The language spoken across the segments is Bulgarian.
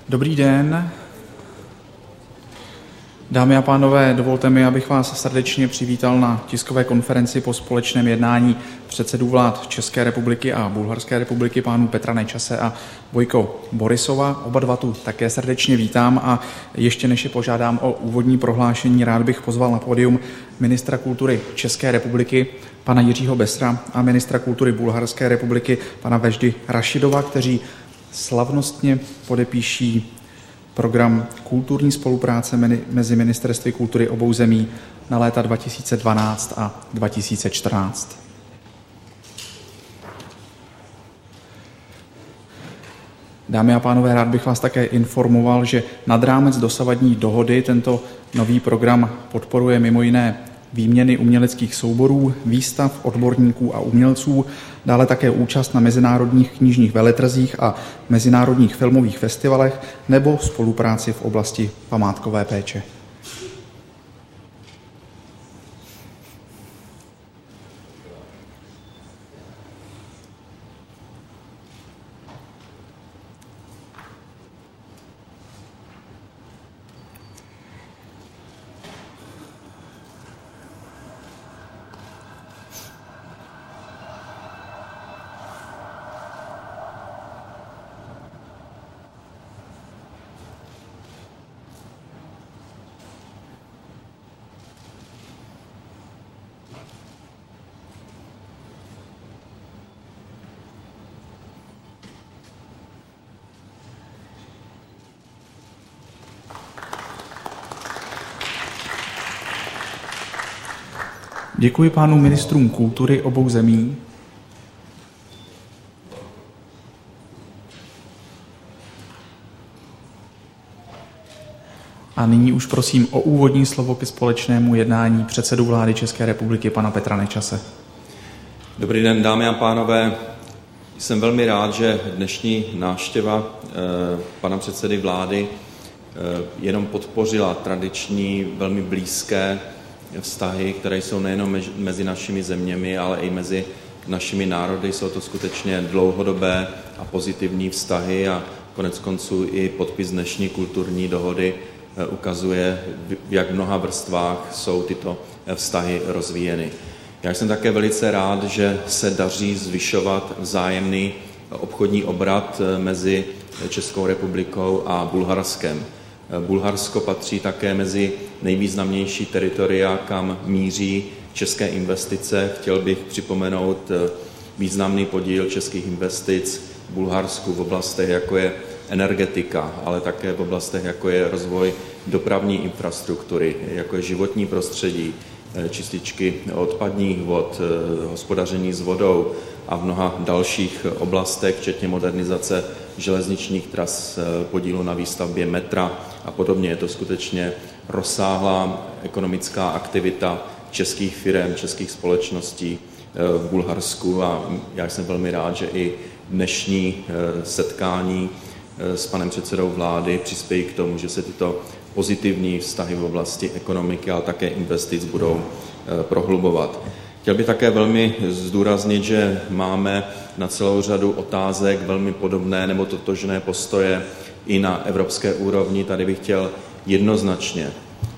Dobrý den. Dámy a pánové, dovolte mi, abych vás srdečně přivítal na tiskové konferenci po společném jednání předsedů vlád České republiky a Bulharské republiky, pánů Petra Nečase a Vojko Borisova. Oba dva tu také srdečně vítám a ještě než je požádám o úvodní prohlášení, rád bych pozval na pódium ministra kultury České republiky, pana Jiřího Besra, a ministra kultury Bulharské republiky, pana Vejdi Rašidova, kteří slavnostně podepíší program kulturní spolupráce mezi ministerstvy kultury obou zemí na léta 2012 a 2014. Dámy a pánové, rád bych vás také informoval, že nad rámec dosavadní dohody tento nový program podporuje mimo jiné výměny uměleckých souborů, výstav, odborníků a umělců, dále také účast na mezinárodních knižních veletrzích a mezinárodních filmových festivalech nebo spolupráci v oblasti památkové péče. Děkuji pánům ministrům kultury obou zemí. A nyní už prosím o úvodní slovo ke společnému jednání předsedu vlády České republiky pana Petra Nečase. Dobrý den, dámy a pánové. Jsem velmi rád, že dnešní návštěva pana předsedy vlády jenom podpořila tradiční, velmi blízké vztahy, které jsou nejenom mezi našimi zeměmi, ale i mezi našimi národy. Jsou to skutečně dlouhodobé a pozitivní vztahy a konec konců i podpis dnešní kulturní dohody ukazuje, v jak mnoha vrstvách jsou tyto vztahy rozvíjeny. Já jsem také velice rád, že se daří zvyšovat vzájemný obchodní obrat mezi Českou republikou a Bulharskem. Bulharsko patří také mezi nejvýznamnější teritoria, kam míří české investice. Chtěl bych připomenout významný podíl českých investic v Bulharsku v oblastech, jako je energetika, ale také v oblastech, jako je rozvoj dopravní infrastruktury, jako je životní prostředí, čističky odpadních vod, hospodaření s vodou a v mnoha dalších oblastech, včetně modernizace železničních tras, podílu na výstavbě metra a podobně. Je to skutečně rozsáhlá ekonomická aktivita českých firem, českých společností v Bulharsku a já jsem velmi rád, že i dnešní setkání s panem předsedou vlády přispějí k tomu, že se tyto pozitivní vztahy v oblasti ekonomiky, ale také investic budou prohlubovat. Chtěl bych také velmi zdůraznit, že máme na celou řadu otázek velmi podobné nebo totožné postoje i na evropské úrovni. Tady bych chtěl jednoznačně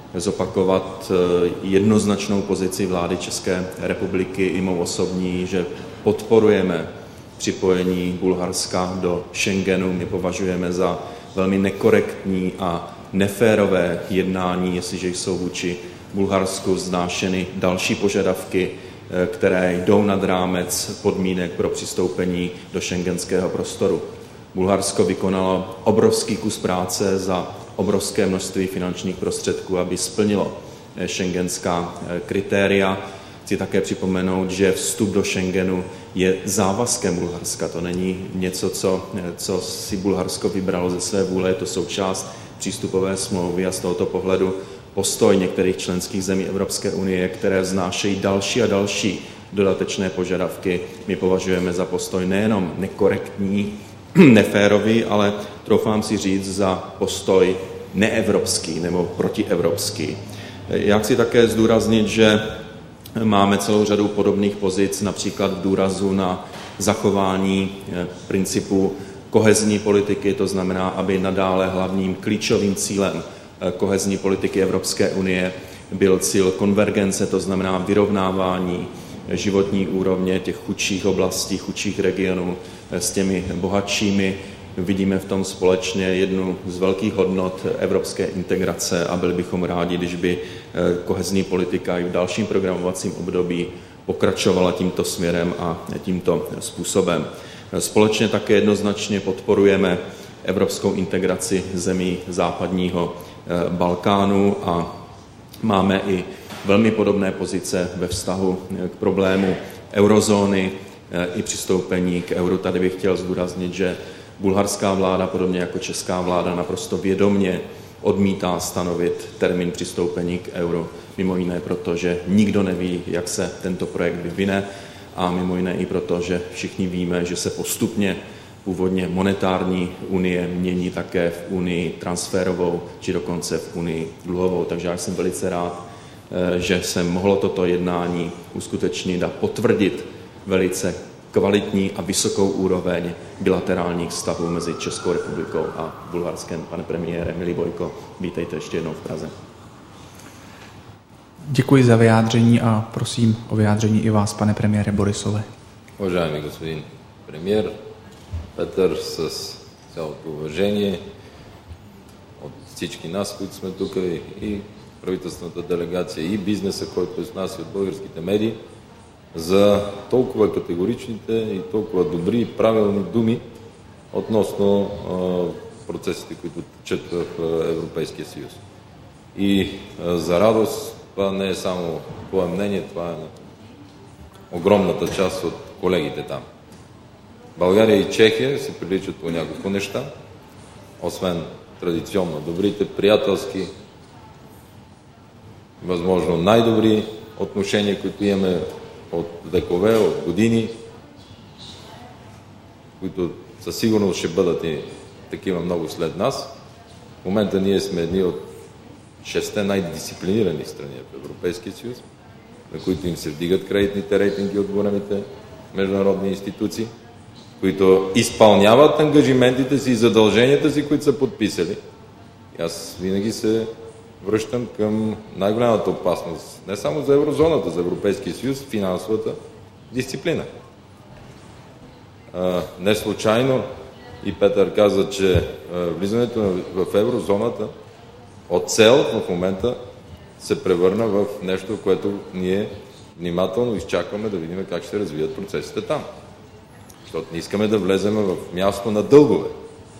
zopakovat jednoznačnou pozici vlády České republiky i mou osobní, že podporujeme připojení Bulharska do Schengenu. My považujeme za velmi nekorektní a neférové jednání, jestliže jsou vůči Bulharsku vznášeny další požadavky, které jdou nad rámec podmínek pro přistoupení do schengenského prostoru. Bulharsko vykonalo obrovský kus práce za obrovské množství finančních prostředků, aby splnilo schengenská kritéria. Chci také připomenout, že vstup do Schengenu je závazkem Bulharska. To není něco, co si Bulharsko vybralo ze své vůle, je to součást přístupové smlouvy a z tohoto pohledu postoj některých členských zemí Evropské unie, které vznášejí další a další dodatečné požadavky, my považujeme za postoj nejenom nekorektní, neférový, ale troufám si říct za postoj neevropský nebo protievropský. Já chci také zdůraznit, že máme celou řadu podobných pozic, například v důrazu na zachování principu kohezní politiky, to znamená, aby nadále hlavním klíčovým cílem kohezní politiky Evropské unie byl cíl konvergence, to znamená vyrovnávání životní úrovně těch chudších oblastí, chudších regionů s těmi bohatšími. Vidíme v tom společně jednu z velkých hodnot evropské integrace a byli bychom rádi, když by kohezní politika i v dalším programovacím období pokračovala tímto směrem a tímto způsobem. Společně také jednoznačně podporujeme evropskou integraci zemí západního Balkánu a máme i velmi podobné pozice ve vztahu k problému eurozóny i přistoupení k euru. Tady bych chtěl zdůraznit, že bulharská vláda, podobně jako česká vláda, naprosto vědomě odmítá stanovit termín přistoupení k euru. Mimo jiné proto, že nikdo neví, jak se tento projekt vyvine a mimo jiné i proto, že všichni víme, že se postupně původně monetární unie mění také v unii transferovou, či dokonce v unii dluhovou. Takže já jsem velice rád, že se mohlo toto jednání uskutečnit a potvrdit velice kvalitní a vysokou úroveň bilaterálních vztahů mezi Českou republikou a Bulharskem. Pane premiére, milý Vojko, vítejte ještě jednou v Praze. Děkuji za vyjádření a prosím o vyjádření i vás, pane premiére Borisové. Уважаеми господин премиер, Петър, с цялото уважение от всички нас, които сме тук, и правителствената делегация, и бизнеса, който е с нас, и от българските медии, за толкова категоричните и толкова добри и правилни думи относно процесите, които течат в Европейския съюз. И за радост, това не е само твое мнение, това е на огромната част от колегите там. България и Чехия се приличат по няколко неща, освен традиционно добрите, приятелски, възможно най-добри отношения, които имаме от векове, от години, които със сигурност ще бъдат и такива много след нас. В момента ние сме едни от 6 най-дисциплинирани страни в Европейския съюз, на които им се вдигат кредитните рейтинги от големите международни институции, които изпълняват ангажиментите си и задълженията си, които са подписали. И аз винаги се връщам към най-голямата опасност, не само за еврозоната, за Европейския съюз, финансовата дисциплина. Не случайно и Петър каза, че влизането в еврозоната от цел в момента се превърна в нещо, което ние внимателно изчакваме да видим как ще се развият процесите там. Защото не искаме да влезем в място на дългове.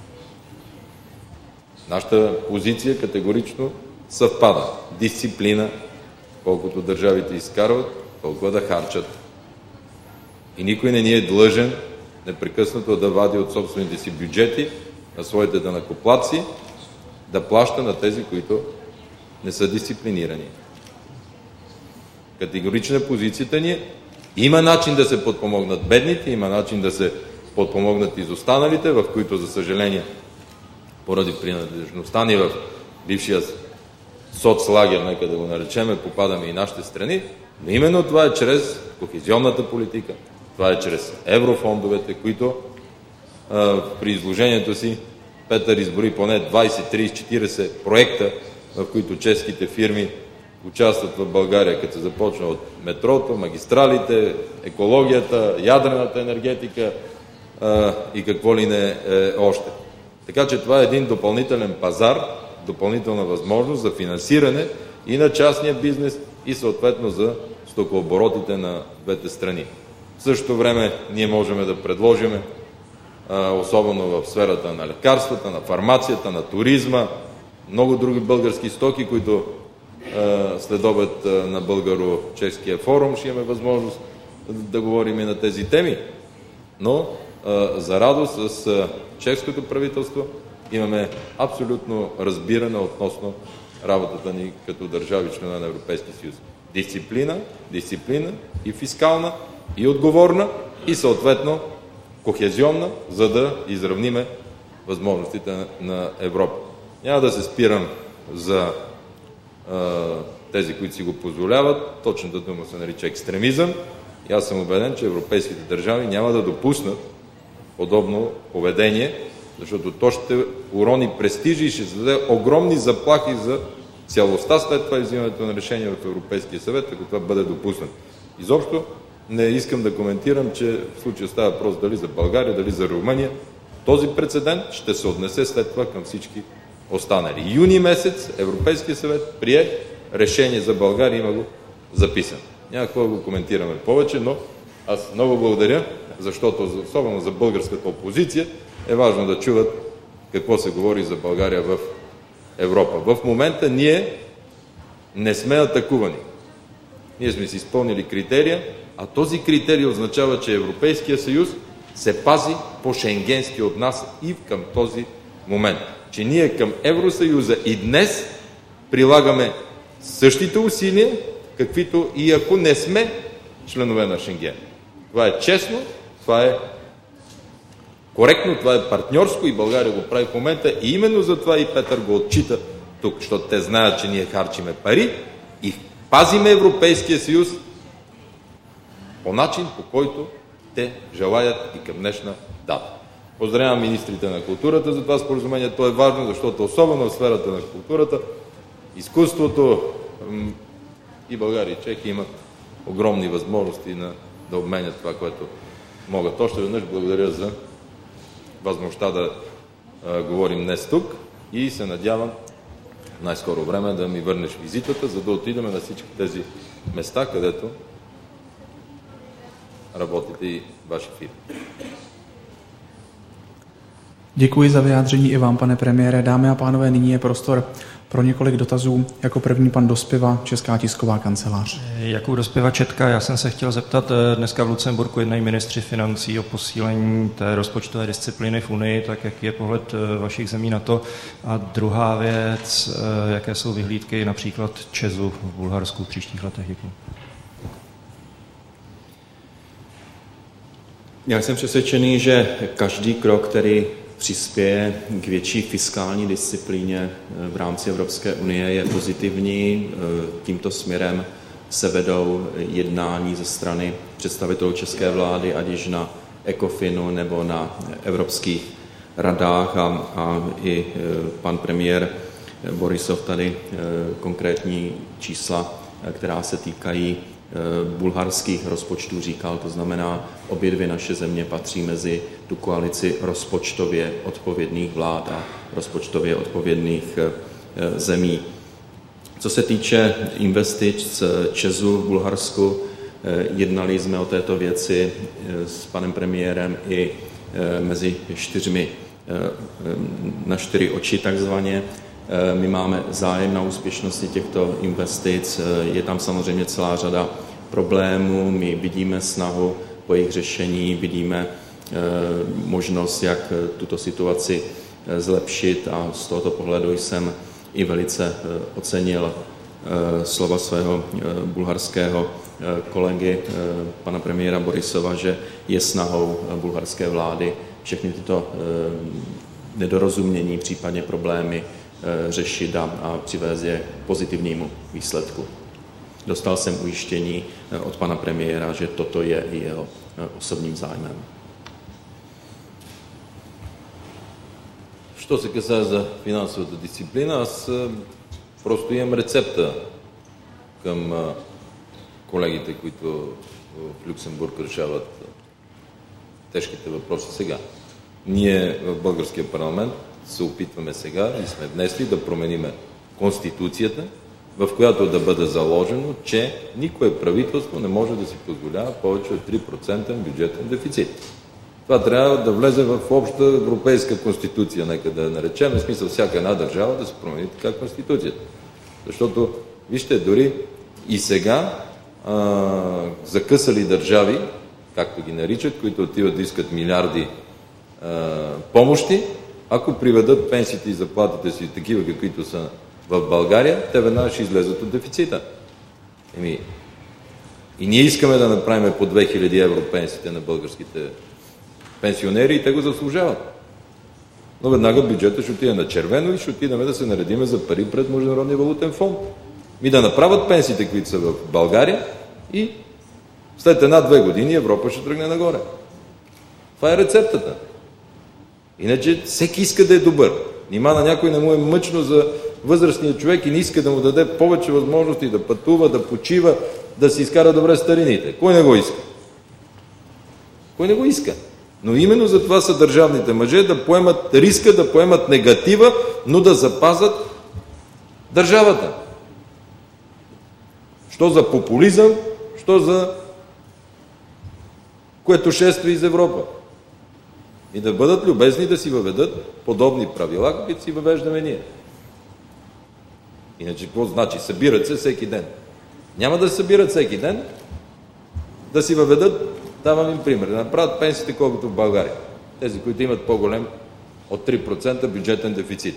Нашата позиция категорично съвпада. Дисциплина, колкото държавите изкарват, толкова да харчат. И никой не ни е длъжен непрекъснато да вади от собствените си бюджети на своите данъкоплатци, да плаща на тези, които не са дисциплинирани. Категорична е позицията ни. Има начин да се подпомогнат бедните, има начин да се подпомогнат изостаналите, в които, за съжаление, поради принадлежността ни в бившия соцлагер, нека да го наречеме, попадаме и нашите страни, но именно това е чрез кохезионната политика, това е чрез еврофондовете, които при изложението си Петър избори поне 20, 30, 40 проекта, в които чешките фирми участват в България, като се започна от метрото, магистралите, екологията, ядрената енергетика и какво ли не още. Така че това е един допълнителен пазар, допълнителна възможност за финансиране и на частния бизнес, и съответно за стокооборотите на двете страни. В същото време ние можем да предложим, особено в сферата на лекарствата, на фармацията, на туризма, много други български стоки, които след обед на българо-чешкия форум ще имаме възможност да говорим и на тези теми. Но за радост с чешското правителство имаме абсолютно разбиране относно работата ни като държави члена на Европейския съюз. Дисциплина и фискална, и отговорна, и съответно кохезионна, за да изравниме възможностите на Европа. Няма да се спирам за тези, които си го позволяват. Точната дума се нарича екстремизъм. И аз съм убеден, че европейските държави няма да допуснат подобно поведение, защото то ще урони престижи и ще зададе огромни заплахи за цялостта след това взимането на решение в Европейския съвет, ако това бъде допуснато. Изобщо не искам да коментирам, че в случая става въпрос дали за България, дали за Румъния. Този прецедент ще се отнесе след това към всички останали. Юни месец Европейския съвет прие решение за България, има го записано. Няма какво да го коментираме повече, но аз много благодаря, защото особено за българската опозиция е важно да чуват какво се говори за България в Европа. В момента ние не сме атакувани. Ние сме си изпълнили критерия, а този критерий означава, че Европейския съюз се пази по-шенгенски от нас и към този момент. Че ние към Евросъюза и днес прилагаме същите усилия, каквито и ако не сме членове на Шенген. Това е честно, това е коректно, това е партньорско и България го прави в момента и именно за това и Петър го отчита тук, защото те знаят, че ние харчиме пари и пазиме Европейския съюз по начин, по който те желаят и към днешна дата. Поздравявам министрите на културата за това споразумение. То е важно, защото особено в сферата на културата, изкуството и България и Чехия имат огромни възможности да обменят това, което могат. Още веднъж благодаря за възможността да говорим днес тук и се надявам в най-скоро време да ми върнеш визитата, за да отидем на всички тези места, където работите i vaši firmy. Děkuji za vyjádření i vám, pane premiére. Dámy a pánové, nyní je prostor pro několik dotazů. Jako první pan Dospiva, Česká tisková kancelář. Jakub Dospiva, Četka. Já jsem se chtěl zeptat, dneska v Lucemburku jednají ministři financí o posílení té rozpočtové disciplíny v Unii, tak jaký je pohled vašich zemí na to? A druhá věc, jaké jsou vyhlídky například ČEZu v Bulharsku v příštích letech? Děkuji. Já jsem přesvědčený, že každý krok, který přispěje k větší fiskální disciplíně v rámci Evropské unie, je pozitivní. Tímto směrem se vedou jednání ze strany představitelů české vlády, ať již na ECOFINu nebo na evropských radách a i pan premiér Borisov tady konkrétní čísla, která se týkají bulharských rozpočtů říkal, to znamená, obě dvě naše země patří mezi tu koalici rozpočtově odpovědných vlád a rozpočtově odpovědných zemí. Co se týče investic ČEZu v Bulharsku, jednali jsme o této věci s panem premiérem i mezi na 4 oči takzvaně. My máme zájem na úspěšnosti těchto investic, je tam samozřejmě celá řada problémů, my vidíme snahu po jejich řešení, vidíme možnost, jak tuto situaci zlepšit a z tohoto pohledu jsem i velice ocenil slova svého bulharského kolegy, pana premiéra Borisova, že je snahou bulharské vlády všechny tyto nedorozumění, případně problémy řešit a přivést je k pozitivnímu výsledku. Dostal jsem ujištění od pana premiéra, že toto je i jeho osobním zájmem. Що се касае за финансовата дисциплина, аз просто имам рецепта към колегите, които в Люксембург решават тежките въпроси сега. Ние в българския парламент се опитваме сега и сме внесли да промениме Конституцията, в която да бъде заложено, че никое правителство не може да си позволява повече от 3% бюджетен дефицит. Това трябва да влезе в обща европейска конституция, нека да наречем, в смисъл всяка една държава да се промени така конституцията. Защото, вижте, дори и сега закъсали държави, както ги наричат, които отиват да искат милиарди помощи, ако приведат пенсиите и заплатите си такива, каквито са в България, те веднага ще излезат от дефицита. И ние искаме да направим по 2000 евро пенсиите на българските пенсионери и те го заслужават. Но веднага бюджета ще отиде на червено и ще отидем да се наредиме за пари пред Международния валутен фонд. Да направят пенсиите, които са в България и след 1-2 години Европа ще тръгне нагоре. Това е рецептата. Иначе всеки иска да е добър. Нима на някой не му е мъчно за възрастния човек и не иска да му даде повече възможности да пътува, да почива, да си изкара добре старините. Кой не го иска? Кой не го иска? Но именно за това са държавните мъже, да поемат риска, да поемат негатива, но да запазят държавата. Що за популизъм, що за което шества из Европа. И да бъдат любезни да си въведат подобни правила, които си въвеждаме ние. Иначе какво значи? Събират се всеки ден. Няма да се събират всеки ден, да си въведат, давам им пример, да направят пенсиите колкото в България. Тези, които имат по-голем от 3% бюджетен дефицит.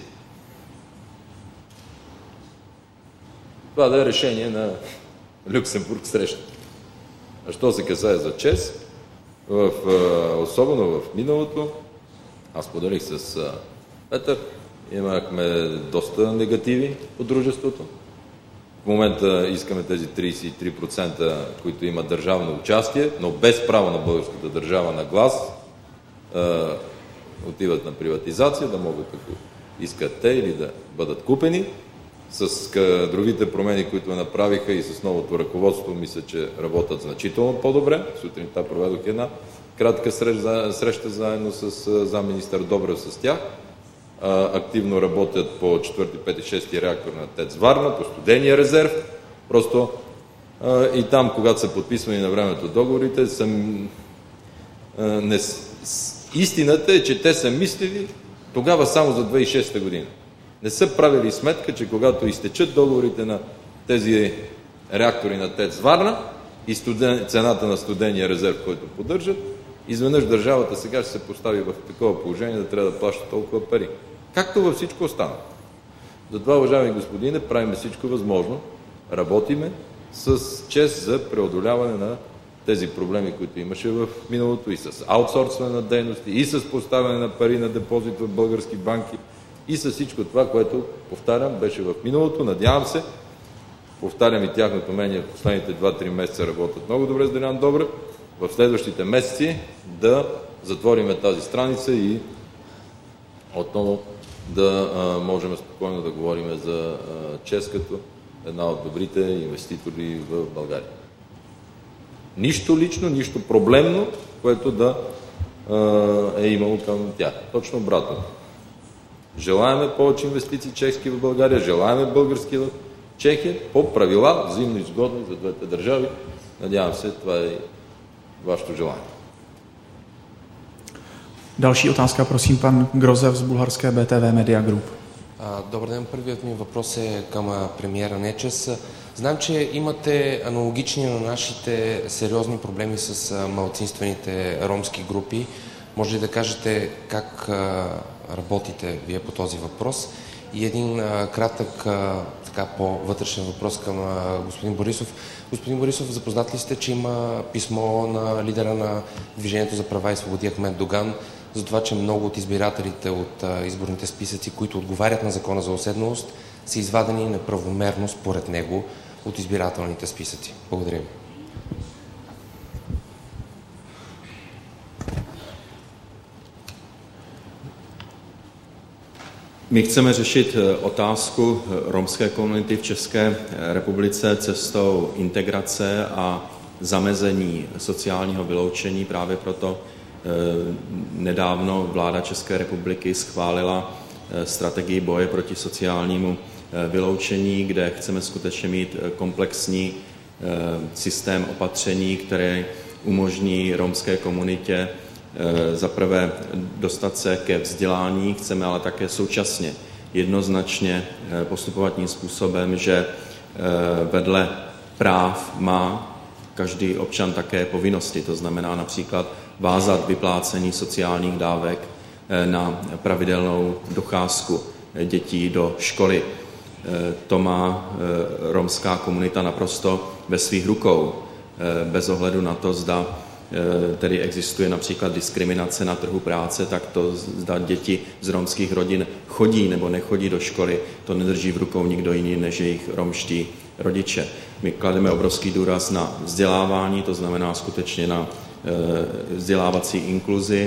Това да е решение на Люксембург среща. А що се касае за ЧЕЗ, особено в миналото, аз поделих с Петър, имахме доста негативи по дружеството. В момента искаме тези 33%, които имат държавно участие, но без право на българската държава на глас, отиват на приватизация, да могат, ако искат те, или да бъдат купени. С другите промени, които направиха и с новото ръководство, мисля, че работят значително по-добре. Сутринта проведох една кратка среща заедно с замминистър Добрев с тях. Активно работят по 4, 5 и 6 реактор на ТЕЦ Варна, по студения резерв. Просто и там, когато са подписвани на времето договорите, истината е, че те са мислили тогава само за 2006 година. Не са правили сметка, че когато изтечат договорите на тези реактори на ТЕЦ Варна и цената на студения резерв, който поддържат, изведнъж държавата сега ще се постави в такова положение да трябва да плаща толкова пари. Както във всичко останало. Затова, уважаеми господине, правим всичко възможно. Работиме с ЧЕЗ за преодоляване на тези проблеми, които имаше в миналото, и с аутсорсване на дейности, и с поставяне на пари на депозит в български банки, и с всичко това, което, повтарям, беше в миналото. Надявам се, повтарям и тяхното мнение, в последните 2-3 месеца работят много добре с Делян Добрев, в следващите месеци да затвориме тази страница и отново да можем спокойно да говорим за ЧЕЗ като една от добрите инвеститори в България. Нищо лично, нищо проблемно, което да е имало към тях. Точно обратно. Желаеме повече инвестиции чешки в България, желаеме български в Чехия, по правила, взаимно изгодни за двете държави. Надявам се, това е вашето желание. Další otázka, prosím, pan Grozev z bulharské BTV Media Group. Добър ден, първият ми въпрос е към премиера Нечес. Знам, че имате аналогични на нашите сериозни проблеми с малцинствените ромски групи. Може ли да кажете как работите вие по този въпрос? И един кратък, по-вътрешен въпрос към господин Борисов. Господин Борисов, запознат ли сте, че има писмо на лидера на Движението за права и свободи Ахмед Доган за това, че много от избирателите от изборните списъци, които отговарят на закона за уседналост, са извадени неправомерно според него от избирателните списъци? Благодаря ви. My chceme řešit otázku romské komunity v České republice cestou integrace a zamezení sociálního vyloučení. Právě proto nedávno vláda České republiky schválila strategii boje proti sociálnímu vyloučení, kde chceme skutečně mít komplexní systém opatření, které umožní romské komunitě za prvé dostat se ke vzdělání, chceme ale také současně jednoznačně postupovat tím způsobem, že vedle práv má každý občan také povinnosti, to znamená například vázat vyplácení sociálních dávek na pravidelnou docházku dětí do školy. To má romská komunita naprosto ve svých rukou, bez ohledu na to, zda tedy existuje například diskriminace na trhu práce, tak to, zda děti z romských rodin chodí nebo nechodí do školy, to nedrží v rukou nikdo jiný než jejich romští rodiče. My klademe obrovský důraz na vzdělávání, to znamená skutečně na vzdělávací inkluzi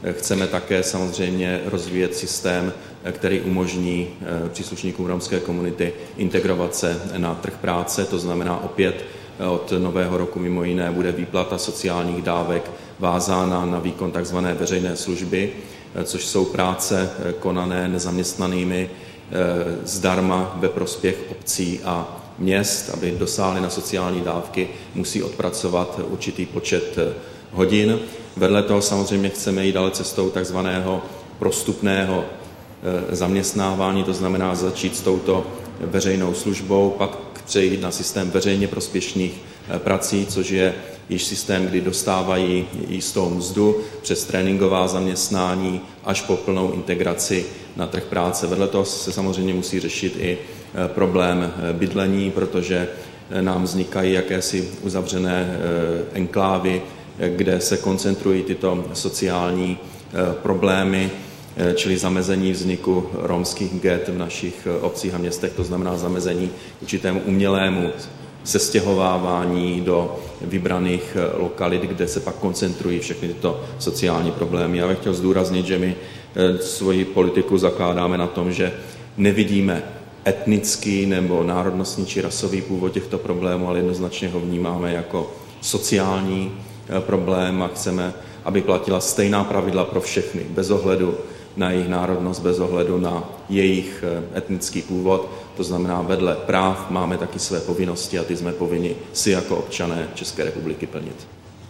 Chceme také samozřejmě rozvíjet systém, který umožní příslušníkům romské komunity integrovat se na trh práce, to znamená opět od nového roku mimo jiné bude výplata sociálních dávek vázána na výkon tzv. Veřejné služby, což jsou práce konané nezaměstnanými zdarma ve prospěch obcí a měst. Aby dosáhli na sociální dávky, musí odpracovat určitý počet hodin. Vedle toho samozřejmě chceme jít ale cestou takzvaného prostupného zaměstnávání, to znamená začít s touto veřejnou službou, pak přejít na systém veřejně prospěšných prací, což je již systém, kdy dostávají jistou mzdu přes tréninková zaměstnání až po plnou integraci na trh práce. Vedle toho se samozřejmě musí řešit i problém bydlení, protože nám vznikají jakési uzavřené enklávy, kde se koncentrují tyto sociální problémy, čili zamezení vzniku romských ghett v našich obcích a městech, to znamená zamezení určitému umělému sestěhovávání do vybraných lokalit, kde se pak koncentrují všechny tyto sociální problémy. Já bych chtěl zdůraznit, že my svoji politiku zakládáme na tom, že nevidíme etnický nebo národnostní či rasový původ těchto problémů, ale jednoznačně ho vnímáme jako sociální problém a chceme, aby platila stejná pravidla pro všechny, bez ohledu na jejich národnost, bez ohledu na jejich etnický původ. To znamená, vedle práv máme taky své povinnosti a ty jsme povinni si jako občané České republiky plnit.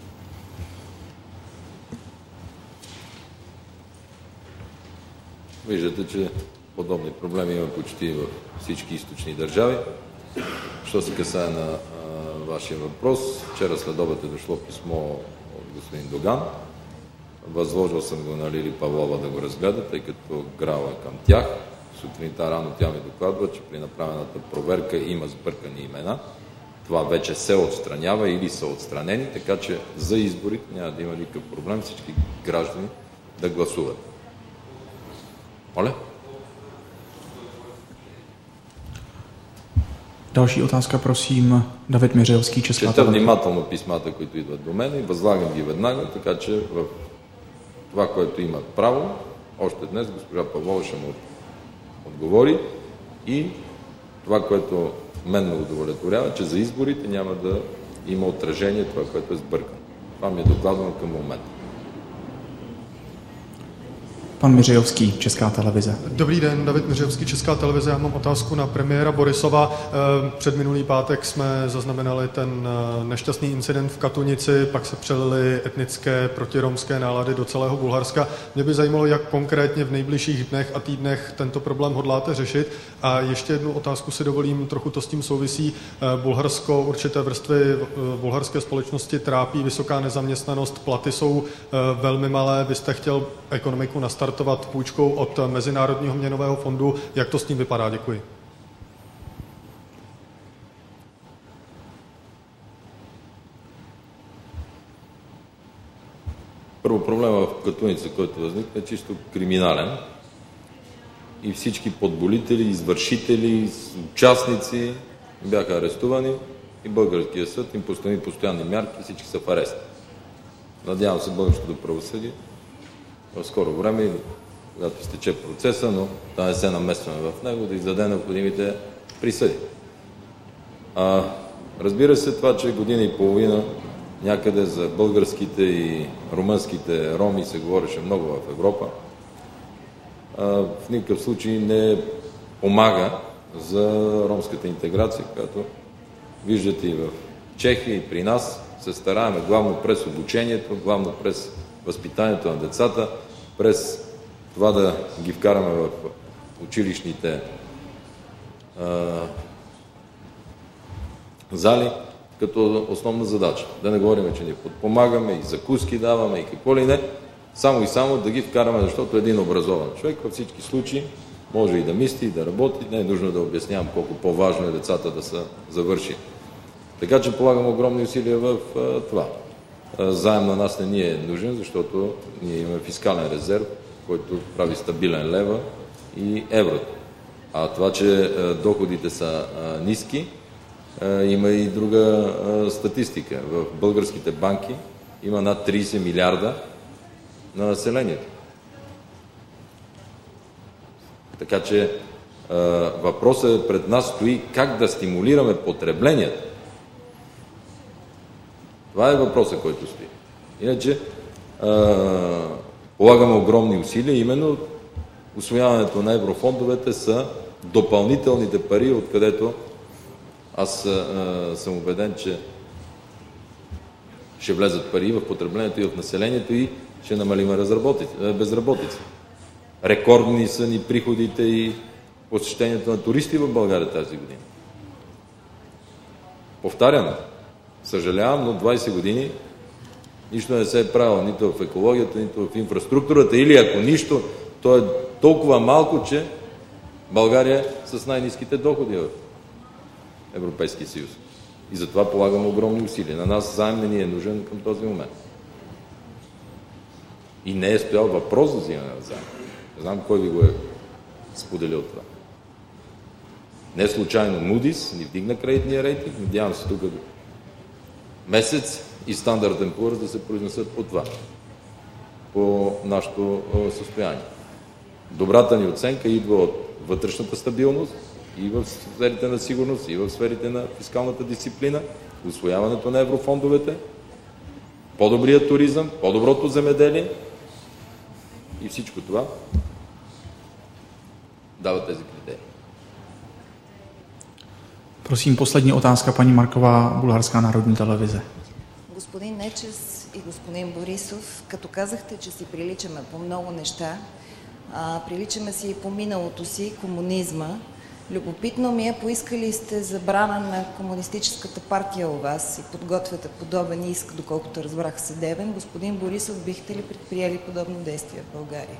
Виждате, че подобни проблеми има почти във всички източни държави. Що се касае на вашия въпрос, вчера след обед е дошло писмо от господин Доган. Възложил съм го на Лили Павлова да го разгледа, тъй като ГРАО е към тях. Сутринта рано тя ми докладва, че при направената проверка има сбъркани имена. Това вече се отстранява или са отстранени, така че за изборите няма да има никакъв проблем всички граждани да гласуват. Моля? Další otázka, prosím, David Miřejovský, Česká Чета televize. внимателно писмата, които идват до мен и възлагам ги веднага, така че в това, което имат право, още днес госпожа Павлова ще му отговори и това, което мен ме удовлетворява, че за изборите няма да има отражение това, което е сбъркано. Това ми е докладвано към момента. Pan Miřejovský, Česká televize. Dobrý den, David Miřejovský, Česká televize. Já mám otázku na premiéra Borisova. Před minulý pátek jsme zaznamenali ten nešťastný incident v Katunici, pak se přelily etnické protiromské nálady do celého Bulharska. Mě by zajímalo, jak konkrétně v nejbližších dnech a týdnech tento problém hodláte řešit. A ještě jednu otázku si dovolím, trochu to s tím souvisí. Bulharsko, určité vrstvy bulharské společnosti trápí vysoká nezaměstnanost, platy jsou velmi malé. Vy jste chtěl ekonomiku nastartovat půjčkou od Mezinárodního měnového fondu. Jak to s tím vypadá? Děkuji. Първо проблема в Катуница, който възникна, е чисто криминален. И всички подболители, извършители, участници бяха арестувани и българския съд им постанови постоянни мярки, всички са в арест. Надявам се българското правосъдие в скоро време, когато изтече процеса, но да не се намесваме в него, да издаде необходимите присъди. Разбира се, това, че година и половина някъде за българските и румънските роми се говореше много в Европа, в никакъв случай не помага за ромската интеграция, която виждате и в Чехия, и при нас. Се стараем главно през обучението, главно през възпитанието на децата, през това да ги вкараме в училищните зали, като основна задача. Да не говорим, че ни подпомагаме и закуски даваме и какво ли не, само и само да ги вкараме, защото един образован човек във всички случаи може и да мисли, и да работи, не е нужно да обяснявам колко по-важно е децата да са завърши. Така че полагам огромни усилия в това. Заем на нас не ни е нужен, защото ние имаме фискален резерв, който прави стабилен лева и еврото. А това, че доходите са ниски, има и друга статистика. В българските банки има над 30 милиарда на населението. Така че въпросът пред нас стои как да стимулираме потреблението. Това е въпросът, който стои. Иначе полагаме огромни усилия, именно усвояването на еврофондовете са допълнителните пари, откъдето аз съм убеден, че ще влезат пари в потреблението и в населението и ще намалим безработица. Рекордни са ни приходите и посещението на туристи в България тази година. Повтарям, съжалявам, но 20 години нищо не се е правило нито в екологията, нито в инфраструктурата, или ако нищо, то е толкова малко, че България е с най-ниските доходи в Европейския съюз. И затова полагаме огромни усилия. На нас заем не ни е нужен към този момент. И не е стоял въпрос за взимане на заем. Не знам кой ви го е споделил това. Не случайно Moody's ни вдигна кредитния рейтинг. Надявам се тук до месец и Standard & Poor's да се произнесат по това, по нашето състояние. Добрата ни оценка идва от вътрешната стабилност и в сферите на сигурност, и в сферите на фискалната дисциплина, усвояването на еврофондовете, по-добрият туризъм, по-доброто земеделие и всичко това дава тези критерии. Prosím, poslední otázka, paní Marková, Bulharská národní televize. Господин Нечес и господин Борисов, като казахте, че си приличаме по много неща, приличаме си и по миналото си, комунизма. Любопитно ми е, поискали сте забрана на комунистическата партия у вас и подготвяте подобен иск, доколкото разбрах съдебен. Господин Борисов, бихте ли предприели подобно действие в България?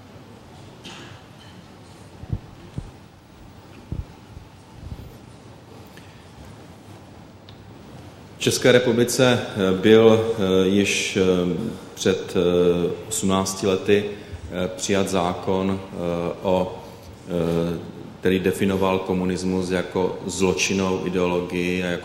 V České republice byl již před 18 lety přijat zákon, který definoval komunismus jako zločinnou ideologii a jako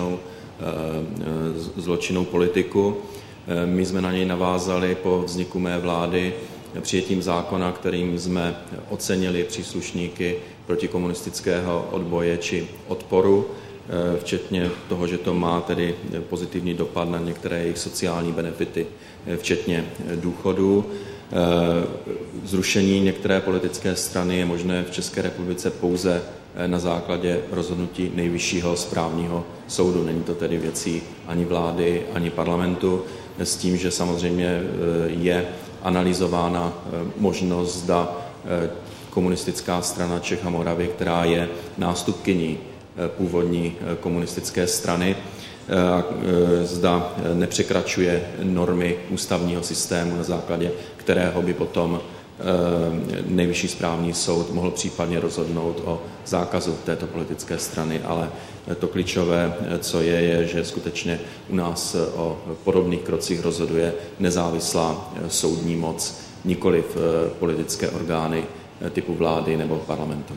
zločinnou politiku. My jsme na něj navázali po vzniku mé vlády přijetím zákona, kterým jsme ocenili příslušníky protikomunistického odboje či odporu, včetně toho, že to má tedy pozitivní dopad na některé jejich sociální benefity, včetně důchodů. Zrušení některé politické strany je možné v České republice pouze na základě rozhodnutí Nejvyššího správního soudu. Není to tedy věcí ani vlády, ani parlamentu, s tím, že samozřejmě je analyzována možnost, zda komunistická strana Čech a Moravy, která je nástupkyní původní komunistické strany, zda nepřekračuje normy ústavního systému, na základě kterého by potom Nejvyšší správní soud mohl případně rozhodnout o zákazu této politické strany, ale to klíčové, co je, že skutečně u nás o podobných krocích rozhoduje nezávislá soudní moc, nikoliv politické orgány typu vlády nebo parlamentu.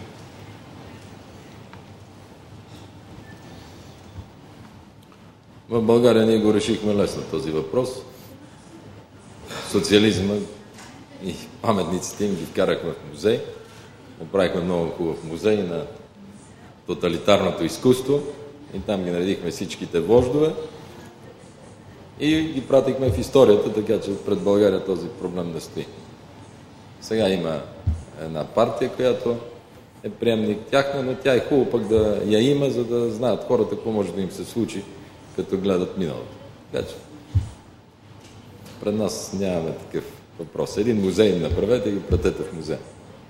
В България ние го решихме лесно този въпрос. Социализма и паметниците им ги вкарахме в музей. Направихме много хубав музей на тоталитарното изкуство и там ги наредихме всичките вождове и ги пратихме в историята, така че пред България този проблем не стои. Сега има една партия, която е приемник тяхна, но тя е хубаво пък да я има, за да знаят хората какво може да им се случи, като гледат миналото. Така че пред нас нямаме такъв въпрос. Един музей направете и ги пратете в музей.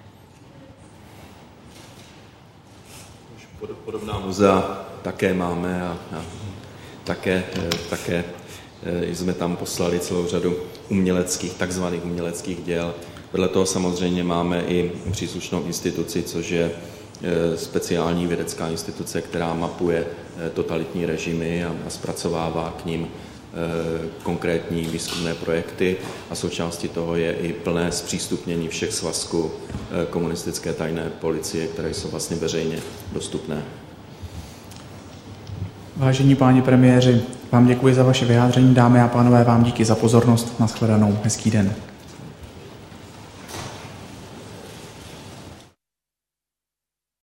Podobná muzea také máme a také jsme tam poslali celou řadu takzvaných uměleckých děl. Vedle toho samozřejmě máme i příslušnou instituci, což je speciální vědecká instituce, která mapuje totalitní režimy a zpracovává k nim konkrétní výzkumné projekty a součástí toho je i plné zpřístupnění všech svazků komunistické tajné policie, které jsou vlastně veřejně dostupné. Vážení páni premiéři, vám děkuji za vaše vyjádření, dámy a pánové, vám díky za pozornost, nashledanou, hezký den.